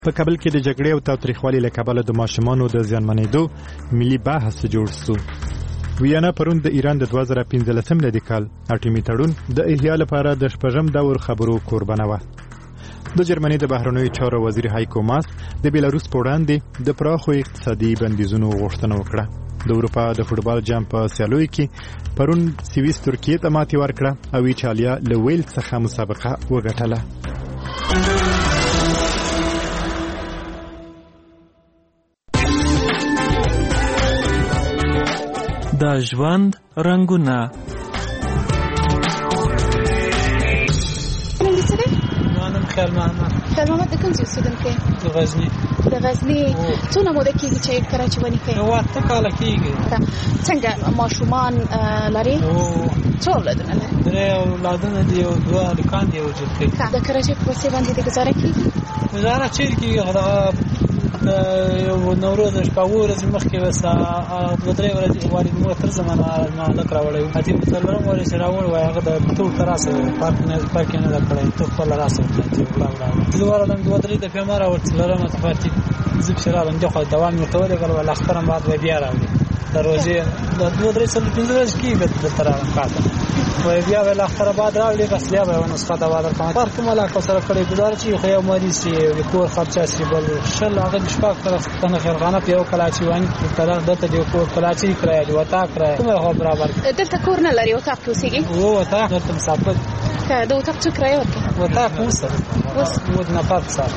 په کابل کې د جګړې او تاوتریخوالي له کبله د ماشومانو د زیانمنېدو ملي بحث جوړ شو. ویانا پرون د ایران د 2015 میلادي کال اټومي تړون د احیا لپاره د شپږم دور خبرو قربانه وه. د جرمني د بهرنیو چارو وزیر هایکو ماس د بیلاروس په وړاندې د پراخو اقتصادي بندیزونو غوښتنه وکړه. د اروپا د فوټبال جام په سیالیو کې پرون سویس ترکیې ته ماتې ورکړه او ایټالیا له ویل څخه مسابقه وګټله. د ژوند رنګونه خیال محمد د کوم ځای اوسېدونکی؟ د غزني. څونه موده کېږي چې کراچي ونې کوي؟ 8 کاله کېږي. څنګه ماشومان لري؟ څو اولادونه لري؟ 3 اولادونه دي او 2 هلکان دي او جلکۍ. د کراچي په کوڅې باندې د ګزاره کېږي؟ ګزاره چېرې کېږي؟ یو نوروز شپه ورځې مخکې بس 2-3 ورځې والد مور تر زمانه هلک راوړی و. اتې څلورم ورځ چې راوړی وای هغه د ټول ته راسه پارک یې نه ده کړی، ته خپله راسه چې زه ورغلم 2-3 دفعې ما راوړ، څلورمه ته پاتې زه پسې راغلم دې خوا دوام مې ورته ولېږل ویل اخترم بعد به بیا راوړي د روژې 2-3 15 ورځې کېږي دلته راغلم کاته وایي بیا ویل اختره بعد راوړي بس بیا به یوه نسخه دوا درکړم. هر کوم علاقه سره کړی ګزاره چې خو یو مریض چې د کور خرچه شي بل شل هغه د شپږ تنه خیرخانه په یو کلاچي واني دلته د کور کلاچي کرایه د وطاق کرایه کومه خو برابر. دلته کور نه لري؟ وطاق کې اوسېږي؟ وطاق دلته مسافر د وطاق څو کرایه ورکوي؟ وطاق اوس د نفر سره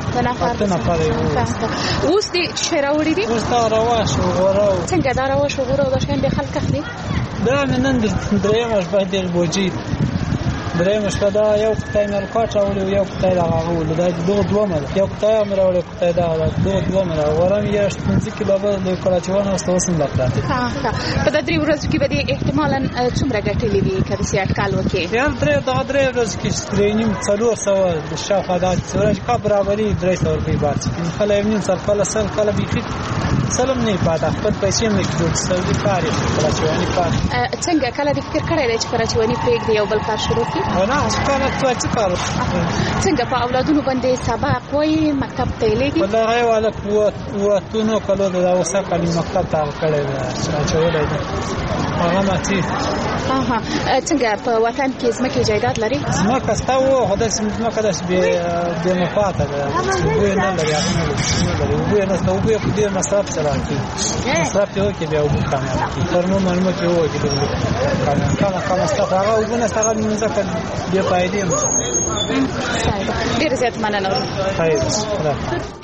اوس دې چې راوړي دي؟ اوس دا رواش وغوره. څنګه دا رواش وغوره او دا شیان بیا خلک اخلي؟ دا مې نن درېیمه شپه ډېر بوجي درېیمه شپه دا یو قطعه مې الکاټ راوړي او یو قطعه دغه هغه ولو دا دغه دومه ده. یو قطعه مې راوړي قطعه دغه دغه دومه ده غوره مې یې 15 کیلو به د کراچیوان اوس هم لا پراته. په دا 3 ورځو کې به دې احتمالاً څومره ګټلې وي که داسې اټکل وکړې؟ یار 3 ورځو کې 400 د شاوخوا دا ورځ کا برابري 300 روپۍ باد کله یو نیم سر کله سل کله بیخي سلم نه پاته خپل پیسې مې جوړ سوي کار یې کراچیواني کار. څنګه کله دې فکر کړی دی چې کراچیواني پرېږدي یو بل کار شروع کړي؟ نه کله څه کار. څنګه په اولادونو باندې سبق وایي مکتب ته یې لېږي؟ والله هغه هلک 2 کلو د اوسه کلي مکتب ته کړی دی اچولی دی هغه ماتې. څنګه په وطن کې ځمکې جایداد لري؟ ځمکه شته وو خو داسې ځمکه داسې بې مفاته ده اوبه یې نه لري هغه نه لري اوبه یې نشته. اوبه یې په ډېر مصرف سره کوي مصرف یې وکړي بیا اوبه کامیابه کړي ترمو مرمو کې وکړي کم مصرف هغه اوبه نشته هغه ځمکه بې فایدې ډېر زیات مننه.